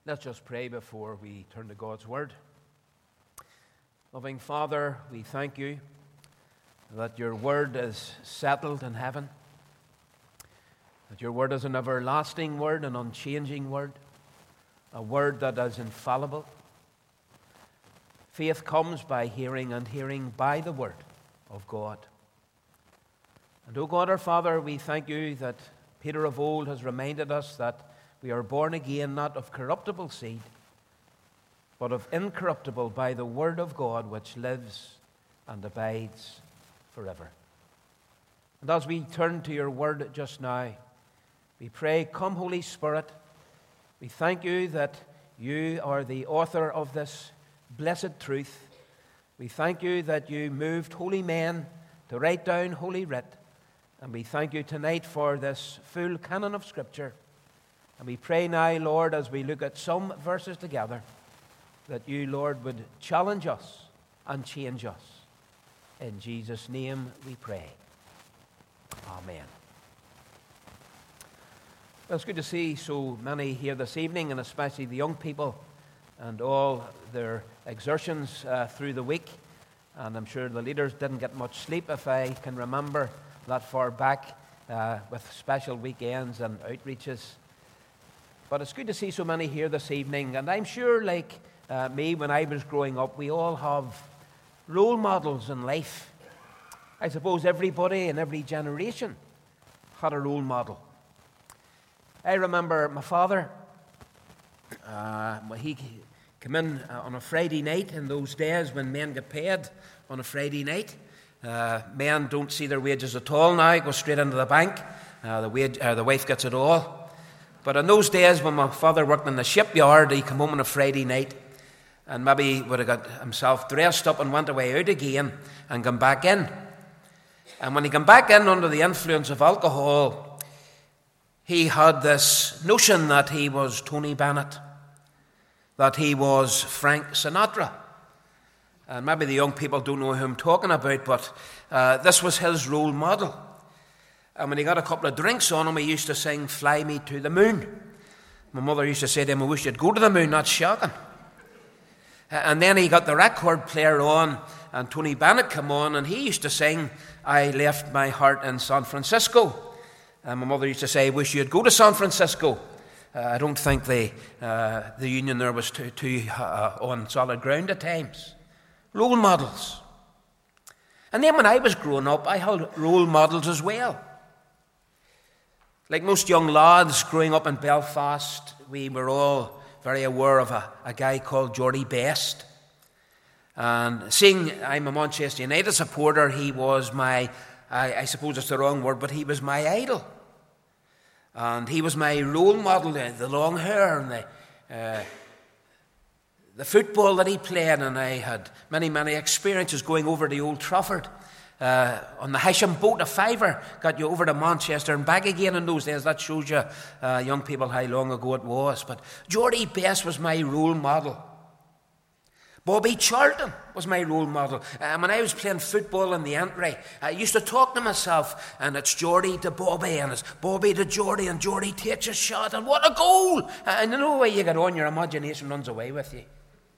Let's just pray before we turn to God's Word. Loving Father, we thank you that your Word is settled in heaven, that your Word is an everlasting Word, an unchanging Word, a Word that is infallible. Faith comes by hearing, and hearing by the Word of God. And, O God our Father, we thank you that Peter of old has reminded us that we are born again, not of corruptible seed, but of incorruptible by the Word of God, which lives and abides forever. And as we turn to your Word just now, we pray, come Holy Spirit. We thank you that you are the author of this blessed truth. We thank you that you moved holy men to write down Holy Writ. And we thank you tonight for this full canon of Scripture. And we pray now, Lord, as we look at some verses together, that you, Lord, would challenge us and change us. In Jesus' name we pray. Amen. Well, it's good to see so many here this evening, and especially the young people and all their exertions through the week. And I'm sure the leaders didn't get much sleep, if I can remember that far back, with special weekends and outreaches. But it's good to see so many here this evening. And I'm sure, like me, when I was growing up, we all have role models in life. I suppose everybody in every generation had a role model. I remember my father, when he came in on a Friday night, in those days when men get paid on a Friday night. Men don't see their wages at all now, go straight into the bank. The wife gets it all. But in those days when my father worked in the shipyard, he came home on a Friday night and maybe would have got himself dressed up and went away out again and come back in. And when he came back in under the influence of alcohol, he had this notion that he was Tony Bennett, that he was Frank Sinatra. And maybe the young people don't know who I'm talking about, but this was his role model. And when he got a couple of drinks on him, he used to sing, "Fly Me to the Moon." My mother used to say to him, "I wish you'd go to the moon, that's shocking." And then he got the record player on, and Tony Bennett came on, and he used to sing, "I left my heart in San Francisco." And my mother used to say, "I wish you'd go to San Francisco." I don't think the union there was too on solid ground at times. Role models. And then when I was growing up, I had role models as well. Like most young lads growing up in Belfast, we were all very aware of a guy called Geordie Best. And seeing I'm a Manchester United supporter, he was my, I suppose it's the wrong word, but he was my idol. And he was my role model, the long hair and the football that he played. And I had many, many experiences going over to Old Trafford. On the Hisham boat, a fiver got you over to Manchester and back again in those days. That shows you, young people, how long ago it was. But Geordie Best was my role model. Bobby Charlton was my role model. When I was playing football in the entry, I used to talk to myself, and it's Geordie to Bobby, and it's Bobby to Geordie, and Geordie takes a shot, and what a goal! And you know the way you get on, your imagination runs away with you.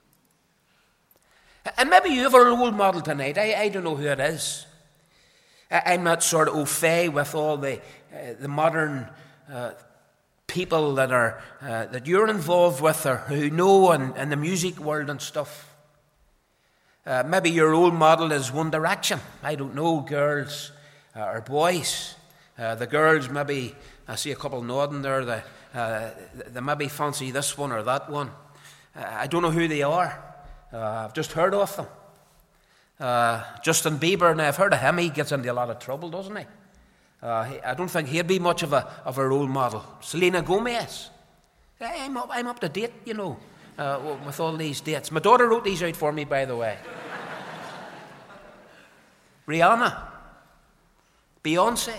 And maybe you have a role model tonight. I don't know who it is. I'm not sort of au fait with all the modern people that you're involved with or who know in the music world and stuff. Maybe your role model is One Direction. I don't know, girls or boys. The girls, maybe, I see a couple nodding there, they maybe fancy this one or that one. I don't know who they are. I've just heard of them. Justin Bieber, now I've heard of him. He gets into a lot of trouble, doesn't he? I don't think he'd be much of a role model. Selena Gomez. I'm up to date, you know, with all these dates. My daughter wrote these out for me, by the way. Rihanna. Beyonce.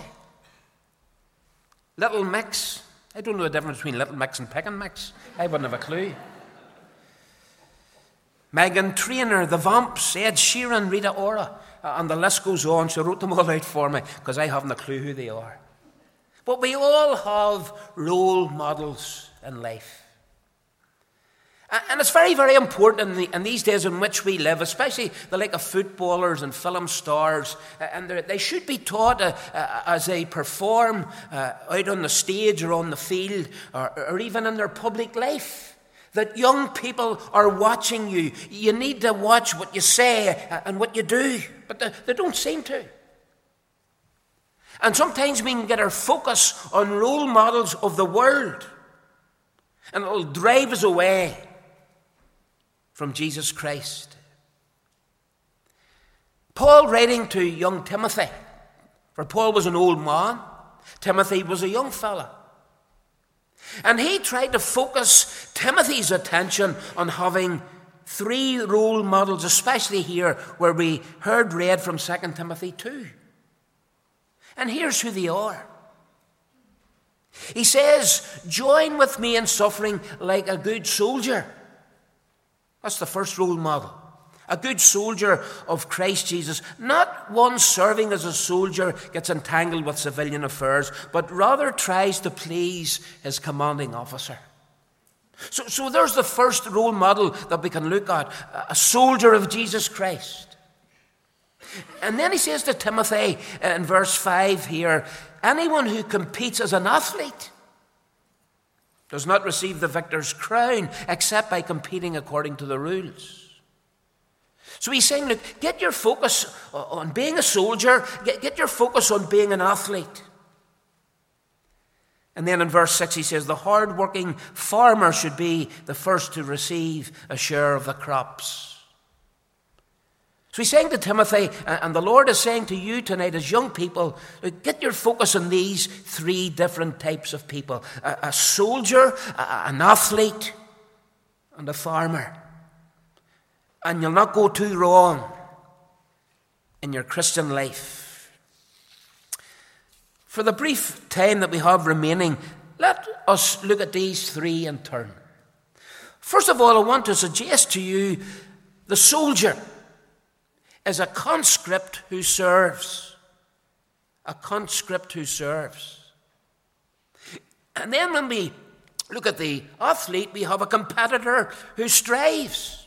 Little Mix. I don't know the difference between Little Mix and Pick and Mix. I wouldn't have a clue. Meghan Trainor, The Vamps, Ed Sheeran, Rita Ora, and the list goes on. She wrote them all out for me because I haven't a clue who they are. But we all have role models in life. And it's very, very important in these days in which we live, especially the like of footballers and film stars, and they should be taught as they perform out on the stage or on the field or even in their public life, that young people are watching you. You need to watch what you say and what you do, but they don't seem to. And sometimes we can get our focus on role models of the world, and it will drive us away from Jesus Christ. Paul, writing to young Timothy, for Paul was an old man, Timothy was a young fella, and he tried to focus Timothy's attention on having 3 role models, especially here where we heard read from 2 Timothy 2. And here's who they are. He says, join with me in suffering like a good soldier. That's the first role model. A good soldier of Christ Jesus. Not one serving as a soldier gets entangled with civilian affairs, but rather tries to please his commanding officer. So there's the first role model that we can look at. A soldier of Jesus Christ. And then he says to Timothy in verse 5 here, anyone who competes as an athlete does not receive the victor's crown except by competing according to the rules. So he's saying, look, get your focus on being a soldier, get your focus on being an athlete. And then in verse 6 he says, the hard-working farmer should be the first to receive a share of the crops. So he's saying to Timothy, and the Lord is saying to you tonight as young people, get your focus on these 3 different types of people. A soldier, an athlete, and a farmer. And you'll not go too wrong in your Christian life. For the brief time that we have remaining, let us look at these 3 in turn. First of all, I want to suggest to you the soldier is a conscript who serves. A conscript who serves. And then when we look at the athlete, we have a competitor who strives.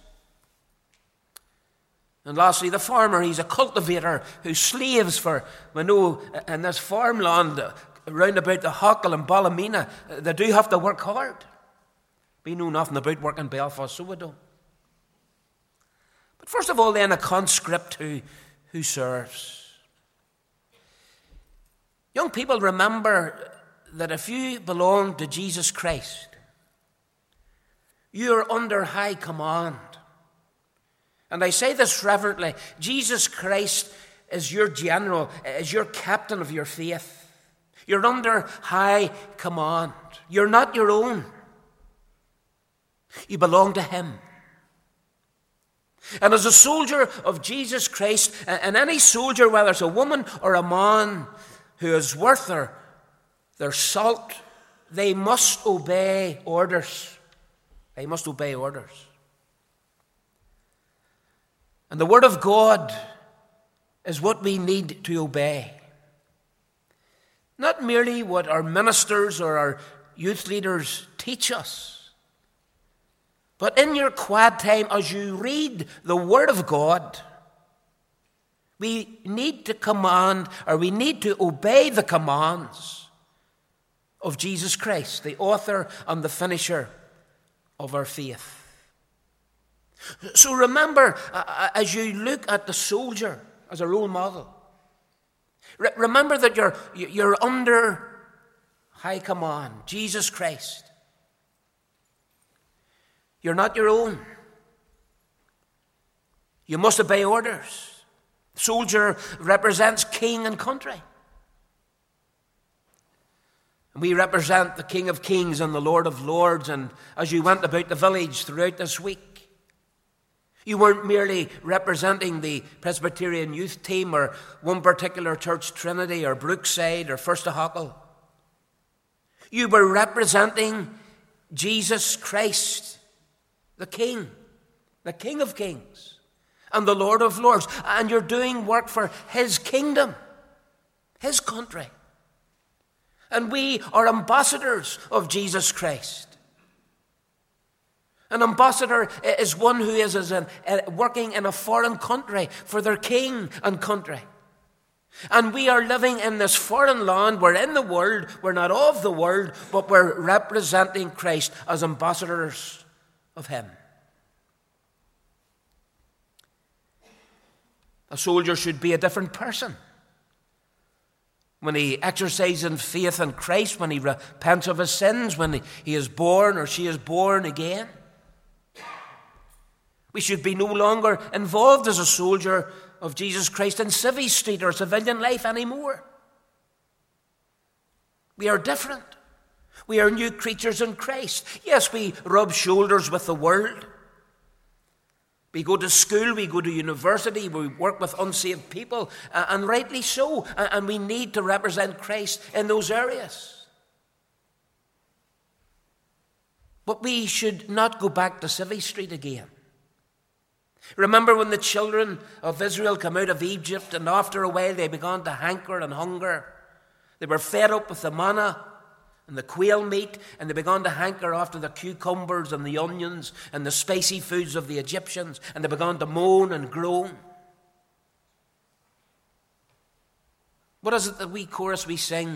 And lastly, the farmer, he's a cultivator who slaves for, we know in this farmland around about the Hockle and Ballymena, they do have to work hard. We know nothing about work in Belfast, so we don't. But first of all, then, a conscript who serves. Young people, remember that if you belong to Jesus Christ, you are under high command. And I say this reverently, Jesus Christ is your general, is your captain of your faith. You're under high command. You're not your own. You belong to him. And as a soldier of Jesus Christ, and any soldier, whether it's a woman or a man who is worth their salt, they must obey orders. They must obey orders. And the Word of God is what we need to obey. Not merely what our ministers or our youth leaders teach us, but in your quiet time, as you read the Word of God, we need to command, or we need to obey the commands of Jesus Christ, the author and the finisher of our faith. So remember, as you look at the soldier as a role model, remember that you're under high command, Jesus Christ. You're not your own. You must obey orders. Soldier represents king and country. And we represent the King of Kings and the Lord of Lords. And as you went about the village throughout this week, you weren't merely representing the Presbyterian youth team or one particular church, Trinity or Brookside or First of Hockle. You were representing Jesus Christ, the King of Kings, and the Lord of Lords. And you're doing work for his kingdom, his country. And we are ambassadors of Jesus Christ. An ambassador is one who is working in a foreign country for their king and country. And we are living in this foreign land. We're in the world. We're not of the world, but we're representing Christ as ambassadors of him. A soldier should be a different person. When he exercises faith in Christ, when he repents of his sins, when he is born or she is born again. We should be no longer involved as a soldier of Jesus Christ in civvy street or civilian life anymore. We are different. We are new creatures in Christ. Yes, we rub shoulders with the world. We go to school, we go to university, we work with unsaved people, and rightly so. And we need to represent Christ in those areas. But we should not go back to civvy street again. Remember when the children of Israel came out of Egypt, and after a while they began to hanker and hunger. They were fed up with the manna and the quail meat, and they began to hanker after the cucumbers and the onions and the spicy foods of the Egyptians, and they began to moan and groan. What is it that we chorus we sing?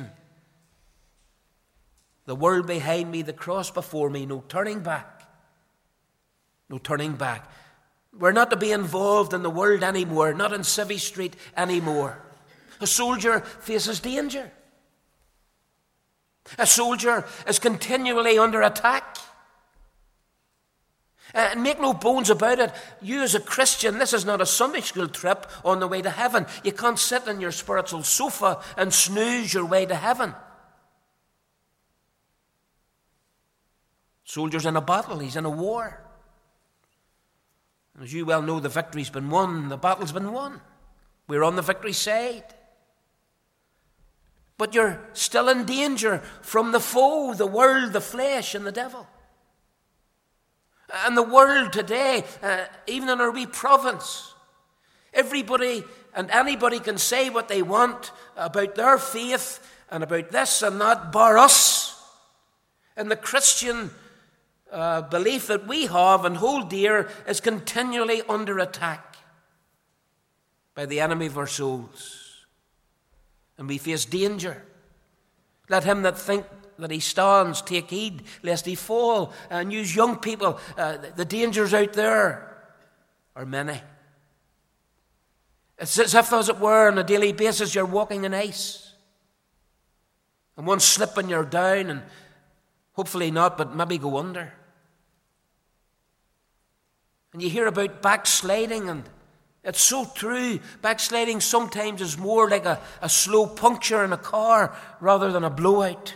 The world behind me, the cross before me, no turning back. No turning back. We're not to be involved in the world anymore, not in civvy street anymore. A soldier faces danger. A soldier is continually under attack. And make no bones about it, you as a Christian, this is not a Sunday school trip on the way to heaven. You can't sit on your spiritual sofa and snooze your way to heaven. Soldier's in a battle, he's in a war. As you well know, the victory's been won, the battle's been won. We're on the victory side. But you're still in danger from the foe, the world, the flesh, and the devil. And the world today, even in our wee province, everybody and anybody can say what they want about their faith and about this and that, bar us. And the Christian belief that we have and hold dear is continually under attack by the enemy of our souls. And we face danger. Let him that think that he stands take heed lest he fall. And use young people. The dangers out there are many. It's as if, as it were, on a daily basis you're walking in ice. And one slip and you're down, and hopefully not, but maybe go under. And you hear about backsliding, and it's so true. Backsliding sometimes is more like a slow puncture in a car rather than a blowout.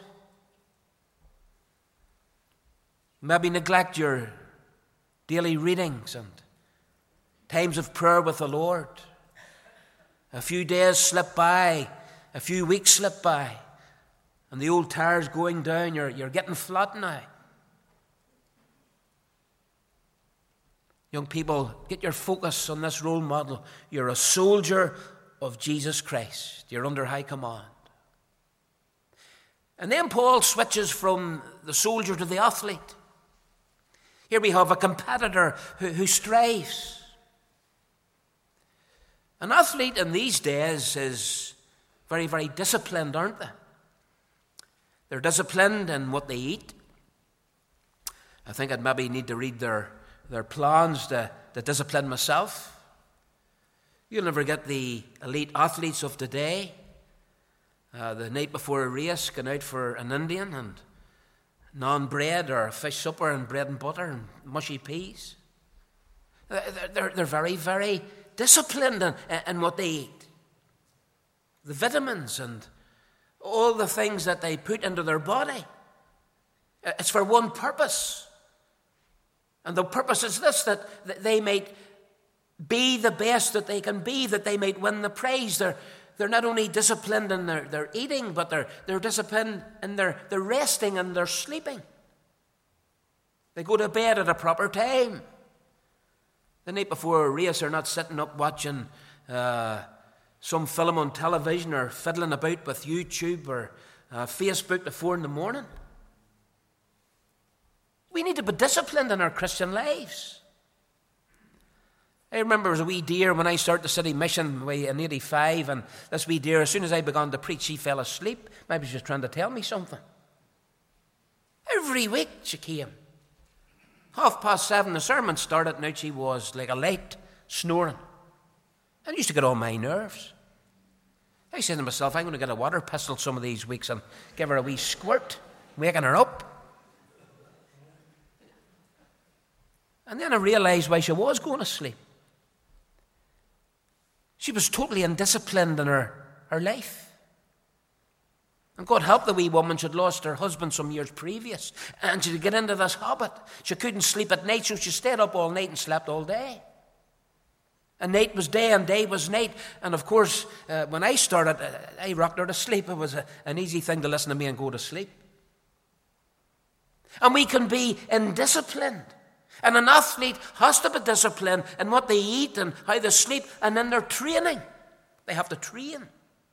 Maybe neglect your daily readings and times of prayer with the Lord. A few days slip by, a few weeks slip by, and the old tire's going down. You're getting flat now. Young people, get your focus on this role model. You're a soldier of Jesus Christ. You're under high command. And then Paul switches from the soldier to the athlete. Here we have a competitor who strives. An athlete in these days is very, very disciplined, aren't they? They're disciplined in what they eat. I think I'd maybe need to read their plans to discipline myself. You'll never get the elite athletes of today. The night before a race, going out for an Indian and naan bread or a fish supper and bread and butter and mushy peas. They're very, very disciplined in what they eat. The vitamins and all the things that they put into their body. It's for one purpose. And the purpose is this, that they might be the best that they can be, that they might win the prize. They're not only disciplined in their eating, but they're disciplined in their resting and their sleeping. They go to bed at a proper time. The night before a race, they're not sitting up watching some film on television or fiddling about with YouTube or Facebook at 4 a.m. We need to be disciplined in our Christian lives. I remember as a wee dear when I started the city mission in 85, and this wee dear, as soon as I began to preach, she fell asleep. Maybe she was trying to tell me something. Every week she came. 7:30, the sermon started, and out she was like a light, snoring. And it used to get on my nerves. I said to myself, I'm going to get a water pistol some of these weeks and give her a wee squirt, waking her up. And then I realised why she was going to sleep. She was totally undisciplined in her life. And God help the wee woman, she'd lost her husband some years previous, and she'd get into this habit. She couldn't sleep at night, so she stayed up all night and slept all day. And night was day and day was night. And of course, when I started, I rocked her to sleep. It was an easy thing to listen to me and go to sleep. And we can be indisciplined. And an athlete has to be disciplined in what they eat and how they sleep and in their training. They have to train.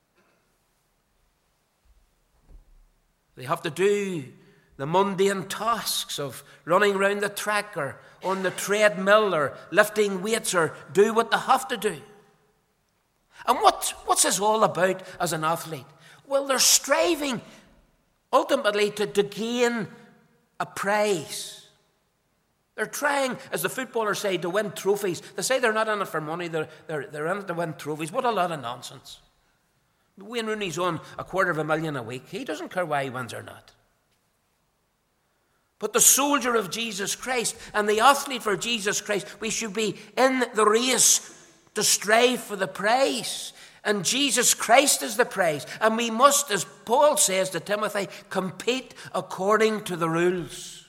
They have to do the mundane tasks of running around the track or on the treadmill or lifting weights or do what they have to do. And what's this all about as an athlete? Well, they're striving ultimately to gain a prize. They're trying, as the footballers say, to win trophies. They say they're not in it for money, they're in it to win trophies. What a lot of nonsense. Wayne Rooney's on $250,000 a week. He doesn't care why he wins or not. But the soldier of Jesus Christ and the athlete for Jesus Christ, we should be in the race to strive for the prize. And Jesus Christ is the prize. And we must, as Paul says to Timothy, compete according to the rules.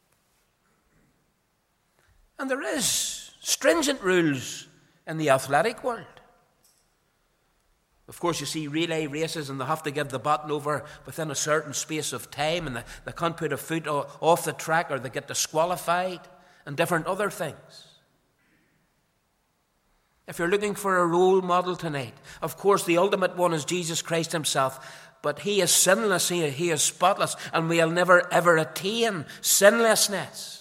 And there is stringent rules in the athletic world. Of course, you see relay races and they have to give the baton over within a certain space of time, and they can't put a foot off the track or they get disqualified, and different other things. If you're looking for a role model tonight, of course the ultimate one is Jesus Christ himself, but he is sinless, he is spotless, and we'll never ever attain sinlessness.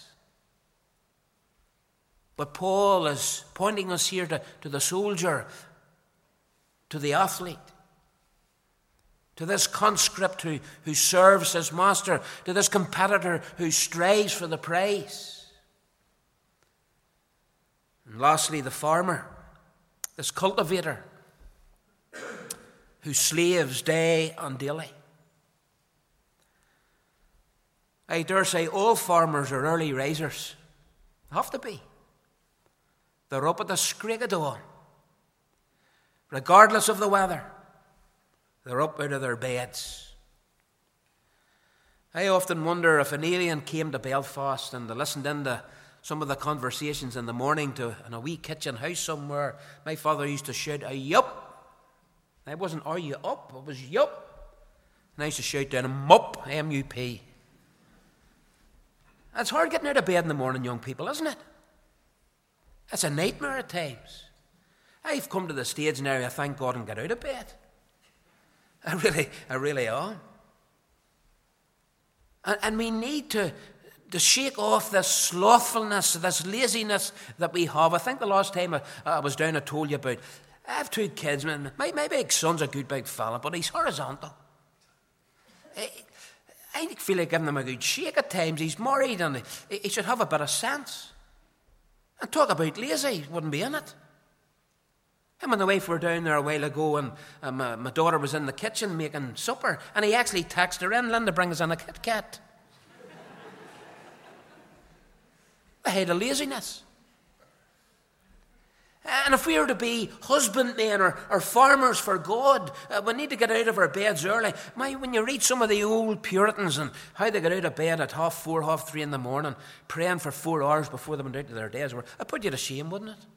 But Paul is pointing us here to the soldier, to the athlete, to this conscript who serves his master, to this competitor who strives for the prize. And lastly, the farmer, this cultivator who slaves day and daily. I dare say all farmers are early risers. Have to be. They're up at the screak of dawn. Regardless of the weather, they're up out of their beds. I often wonder if an alien came to Belfast and they listened into some of the conversations in the morning in a wee kitchen house somewhere. My father used to shout, "Are you up?" And I wasn't, "Are you up?" It was, "Yup." And I used to shout down, "Mup, M-U-P." It's hard getting out of bed in the morning, young people, isn't it? It's a nightmare at times. I've come to the stage now, I thank God, and get out of bed. I really am. And we need to shake off this slothfulness, this laziness that we have. I think the last time I was down, I told you about, I have 2 kids. My big son's a good big fella, but he's horizontal. I feel like giving him a good shake at times. He's married and he should have a bit of sense. And talk about lazy, wouldn't be in it. Him and the wife were down there a while ago, and my daughter was in the kitchen making supper, and he actually texted her in, "Linda, bring us in a Kit Kat." The height of laziness. And if we are to be husbandmen or farmers for God, we need to get out of our beds early. When you read some of the old Puritans and how they got out of bed at 4:30, 3:30 in the morning, praying for 4 hours before they went out to their days, I'd put you to shame, wouldn't it?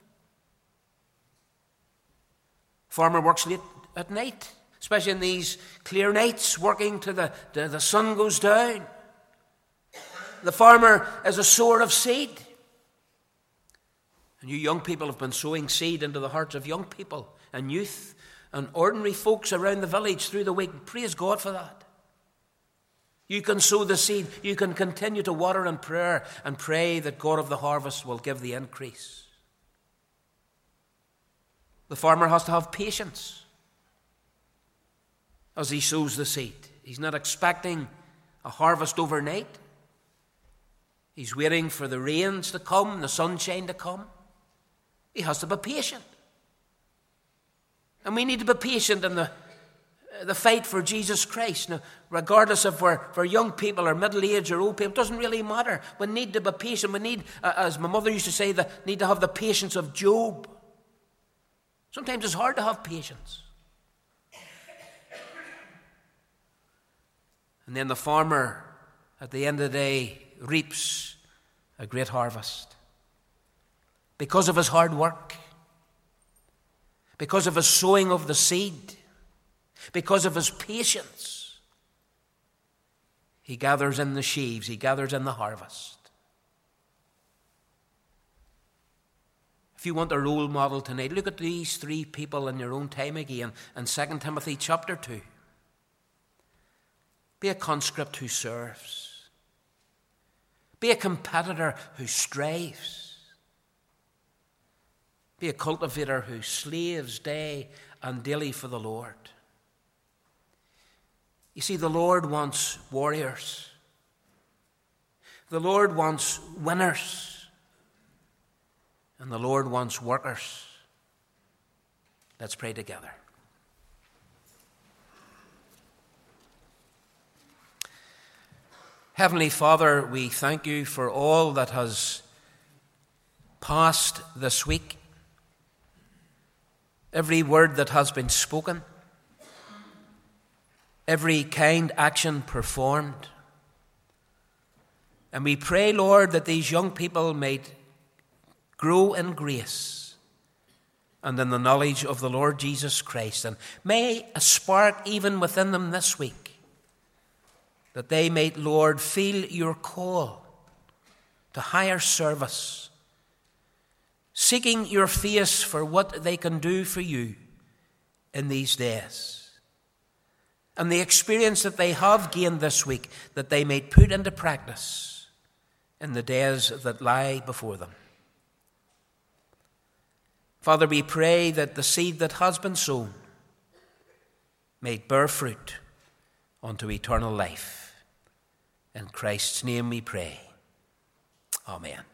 Farmer works late at night, especially in these clear nights, working till the sun goes down. The farmer is a sower of seed. And you young people have been sowing seed into the hearts of young people and youth and ordinary folks around the village through the week. Praise God for that. You can sow the seed. You can continue to water in prayer and pray that God of the harvest will give the increase. The farmer has to have patience as he sows the seed. He's not expecting a harvest overnight. He's waiting for the rains to come, the sunshine to come. He has to be patient. And we need to be patient in the fight for Jesus Christ. Now, regardless if we're young people or middle-aged or old people, it doesn't really matter. We need to be patient. We need, as my mother used to say, need to have the patience of Job. Sometimes it's hard to have patience. And then the farmer, at the end of the day, reaps a great harvest. Because of his hard work, because of his sowing of the seed, because of his patience, he gathers in the sheaves, he gathers in the harvest. If you want a role model tonight, look at these three people in your own time again in 2 Timothy chapter 2. Be a conscript who serves. Be a competitor who strives. Be a cultivator who slaves day and daily for the Lord. You see, the Lord wants warriors. The Lord wants winners. And the Lord wants workers. Let's pray together. Heavenly Father, we thank you for all that has passed this week. Every word that has been spoken. Every kind action performed. And we pray, Lord, that these young people may grow in grace and in the knowledge of the Lord Jesus Christ. And may a spark even within them this week, that they may, Lord, feel your call to higher service, seeking your face for what they can do for you in these days. And the experience that they have gained this week, that they may put into practice in the days that lie before them. Father, we pray that the seed that has been sown may bear fruit unto eternal life. In Christ's name we pray. Amen.